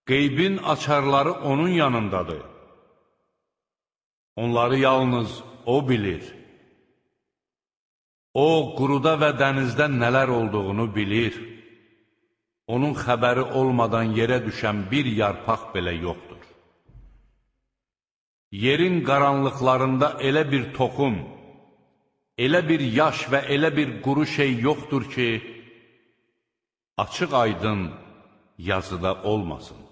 Qeybin açarları onun yanındadır. Onları yalnız O bilir. O, quruda və dənizdə nələr olduğunu bilir. Onun xəbəri olmadan yerə düşən bir yarpaq belə yoxdur. Yerin qaranlıqlarında elə bir toxum, elə bir yaş və elə bir quru şey yoxdur ki, açıq aydın yazıda olmasın.